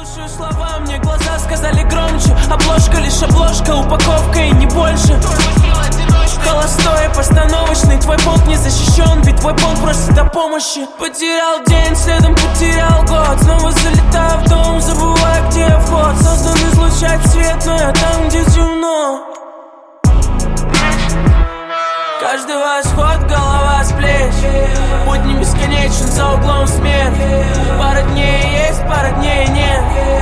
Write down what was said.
Слушаю слова, мне глаза сказали громче. Обложка лишь обложка, упаковка и не больше. Холостой, постановочный, твой полк не защищен, ведь твой полк просит о помощи. Потерял день, следом потерял год. Снова залетаю в дом, забывая, где вход. Создан излучать свет, но я там, где темно. Каждый восход, голова с плеч. Путь не бесконечен, за углом смерть. Пара дней есть, пара дней нет.